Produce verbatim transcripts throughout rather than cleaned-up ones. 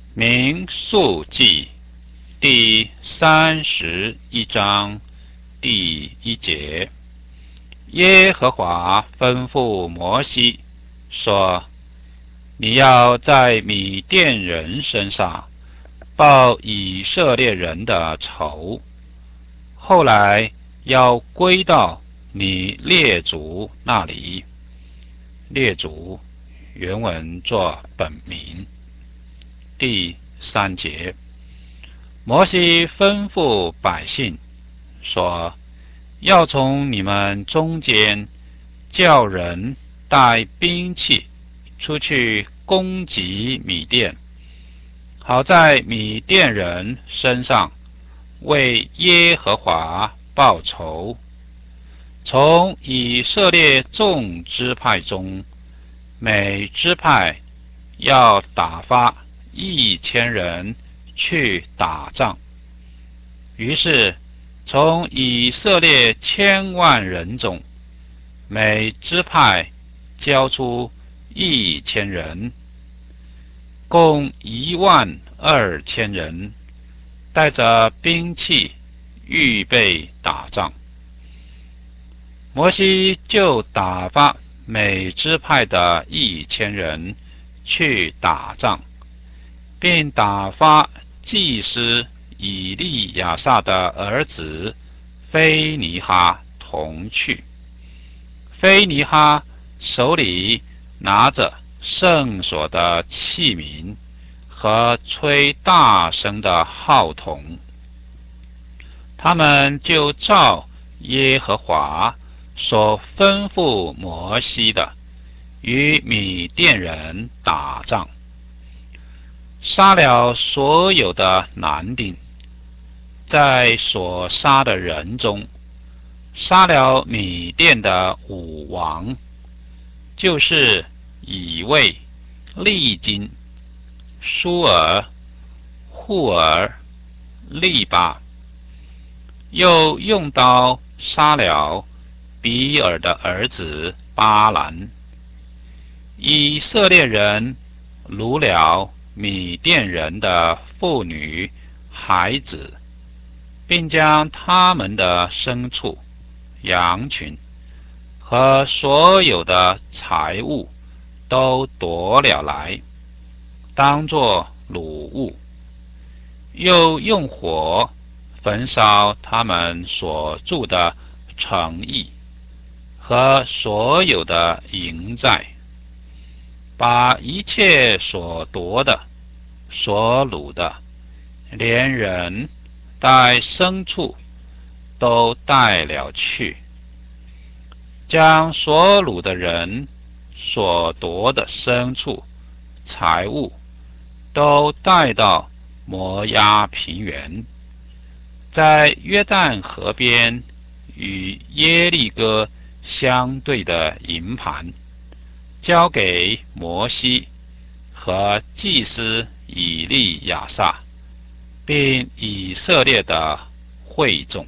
民数记第三十一章第一节，耶和华吩咐摩西说：你要在米甸人身上报以色列人的仇，后来要归到你列祖那里。列祖原文作本名。第三节，摩西吩咐百姓说：要从你们中间叫人带兵器出去攻击米甸，好在米甸人身上为耶和华报仇。从以色列众支派中，每支派要打发一千人去打仗。于是从以色列千万人中，每支派交出一千人，共一万二千人，带着兵器预备打仗。摩西就打发每支派的一千人去打仗，并打发祭司以利亚撒的儿子菲尼哈同去。菲尼哈手里拿着圣所的器皿和吹大声的号筒，他们就照耶和华所吩咐摩西的，与米甸人打仗，杀了所有的男丁。在所杀的人中，杀了米甸的五王，就是以卫、利金、舒尔、户尔、利巴，又用刀杀了比尔的儿子巴兰。以色列人掳了米甸人的妇女孩子，并将他们的牲畜、羊群和所有的财物都夺了来，当作掳物，又用火焚烧他们所住的城邑和所有的营寨，把一切所夺的、所掳的，连人带牲畜都带了去，将所掳的人所夺的牲畜、财物都带到摩押平原，在约旦河边与耶利哥相对的营盘，交给摩西和祭司以利亚撒，并以色列的会众。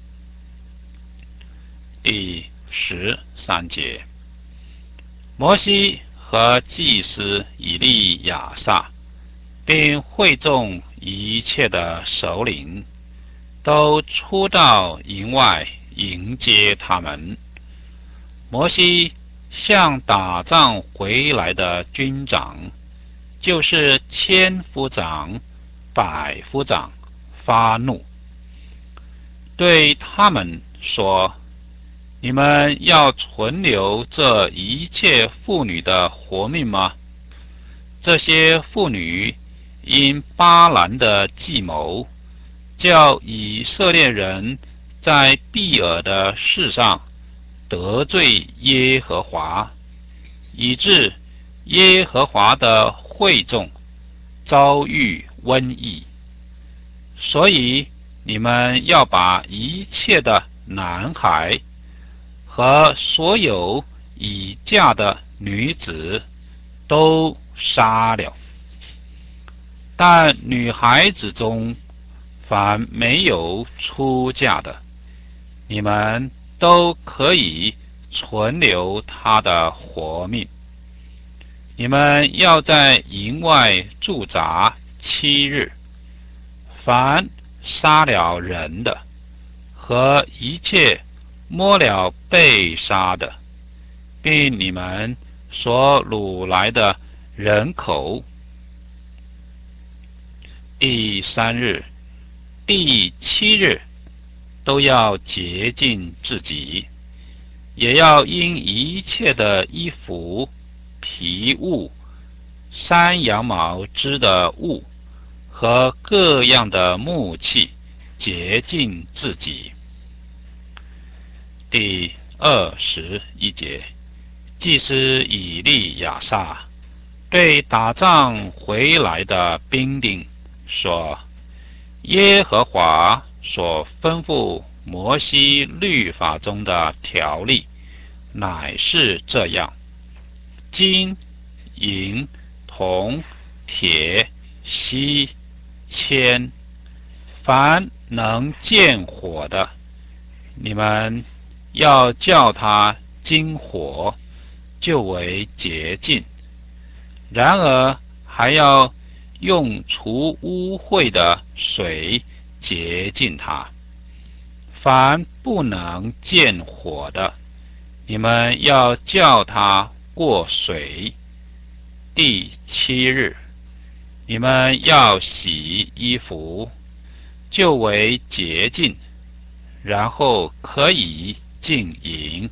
第十三节，摩西和祭司以利亚撒，并会众一切的首领，都出到营外迎接他们。摩西向打仗回来的军长，就是千夫长、百夫长发怒，对他们说：你们要存留这一切妇女的活命吗？这些妇女因巴兰的计谋，叫以色列人在毗尔的事上得罪耶和华，以致耶和华的会众遭遇瘟疫。所以你们要把一切的男孩和所有已嫁的女子都杀了，但女孩子中凡没有出嫁的，你们都可以存留她的活命。你们要在营外驻扎七日。凡杀了人的，和一切摸了被杀的，并你们所掳来的人口，第三日、第七日都要洁净自己，也要因一切的衣服、皮物、山羊毛织的物和各样的木器洁净自己。第二十一节，祭司以利亚撒对打仗回来的兵丁说：耶和华所吩咐摩西律法中的条例乃是这样：金、银、铜、铁、锡、铅，凡能见火的，你们要叫它金火，就为洁净。然而还要用除污秽的水洁净它。凡不能见火的，你们要叫它过水。第七日，你们要洗衣服，就为洁净，然后可以进营。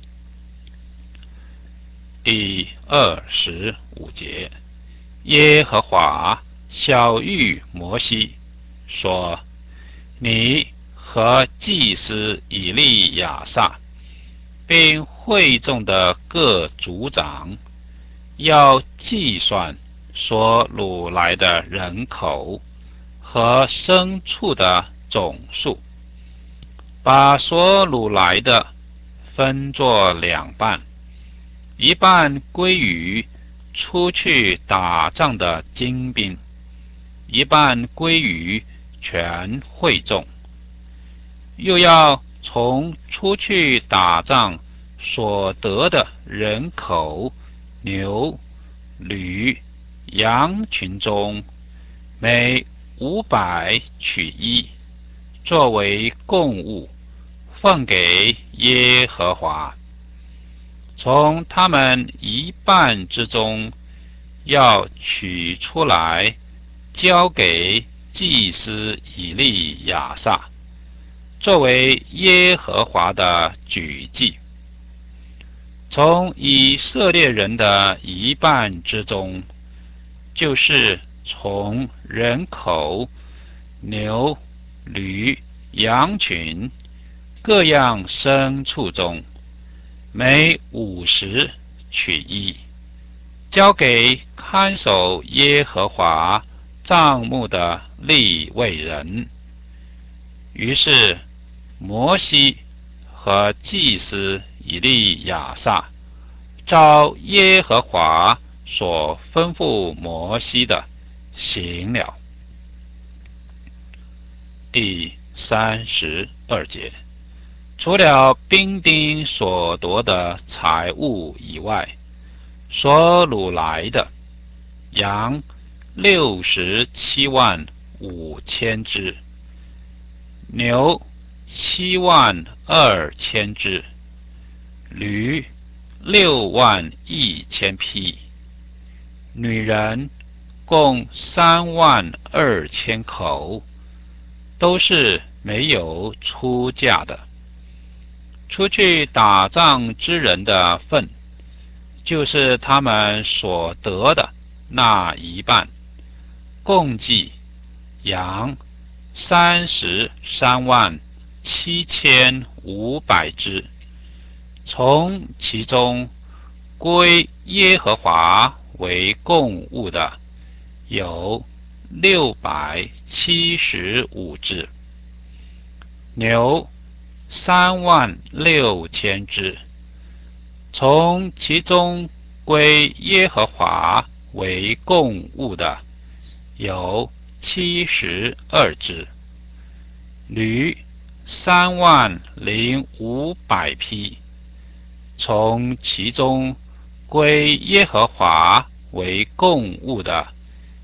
第二十五节，耶和华晓谕摩西说：你和祭司以利亚撒，并会众的各族长，要计算所掳来的人口和牲畜的总数，把所掳来的分作两半，一半归于出去打仗的精兵，一半归于全会众。又要从出去打仗所得的人口、牛、驴、羊群中，每五百取一，作为供物，奉给耶和华。从他们一半之中，要取出来，交给祭司以利亚撒，作为耶和华的举祭。从以色列人的一半之中，就是从人口、牛、驴、羊群、各样牲畜中，每五十取一，交给看守耶和华帐幕的利未人。于是摩西和祭司以利亚撒照耶和华所吩咐摩西的行了。第三十二节，除了兵丁所夺的财物以外，所掳来的羊六十七万五千只，牛七万二千只，驴六万一千匹，女人共三万二千口，都是没有出嫁的。出去打仗之人的份，就是他们所得的那一半，共计羊三十三万七千五百只，从其中归耶和华为供物的有六百七十五只，牛三万六千只，从其中归耶和华为供物的有七十二只，驴三万零五百匹，从其中归耶和华为供物的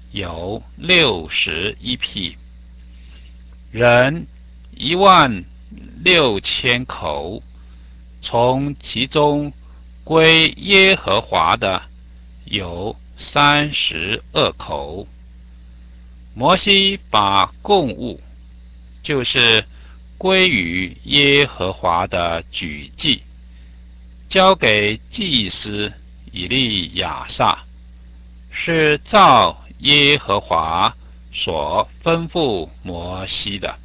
有六十一匹，人一万六千口，从其中归耶和华的有三十二口。摩西把供物，就是归于耶和华的举祭，交给祭司以利亚撒，是照耶和华所吩咐摩西的。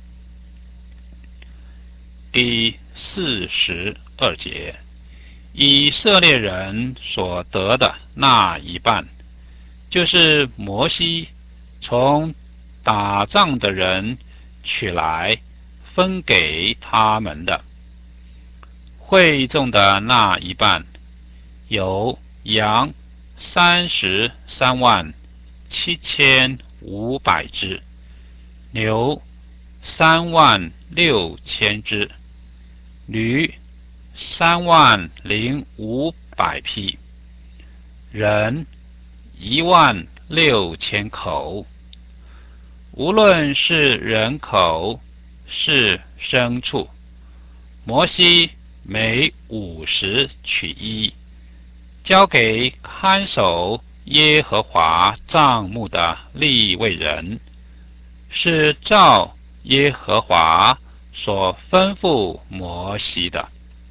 第四十二节，以色列人所得的那一半，就是摩西从打仗的人取来分给他们的。会众的那一半，有羊三十三万七千五百只，牛三万六千只，驴三万零五百匹，人一万六千口。无论是人口是牲畜，摩西每五十取一，交给看守耶和华帐幕的利未人，是照耶和华所吩咐摩西的。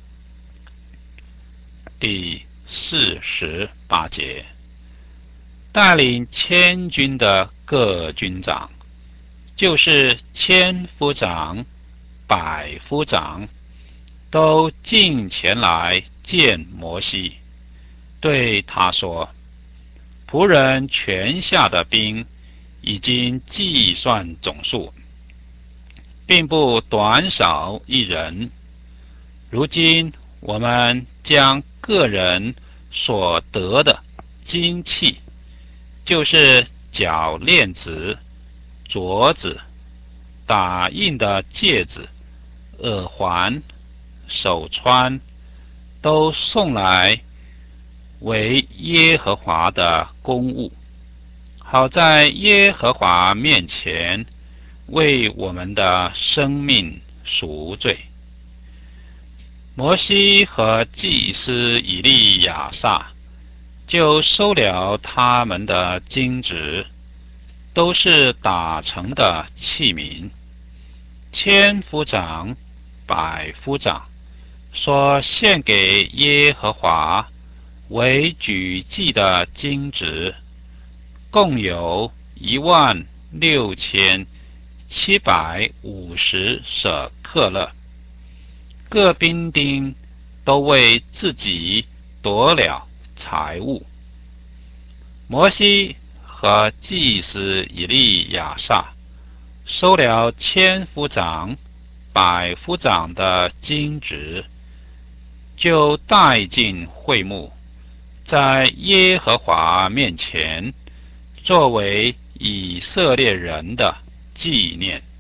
第四十八节，带领千军的各军长，就是千夫长、百夫长，都进前来见摩西，对他说：仆人全下的兵已经计算总数，并不短少一人。如今我们将个人所得的金器，就是脚链子、镯子、打印的戒指、耳环、手穿，都送来为耶和华的公物，好在耶和华面前为我们的生命赎罪。摩西和祭司以利亚撒就收了他们的金子，都是打成的器皿。千夫长、百夫长所献给耶和华为举祭的金子，共有一万六千七百五十舍克勒。各兵丁都为自己夺了财物。摩西和祭司以利亚撒收了千夫长、百夫长的金子，就带进会幕，在耶和华面前，作为以色列人的纪念。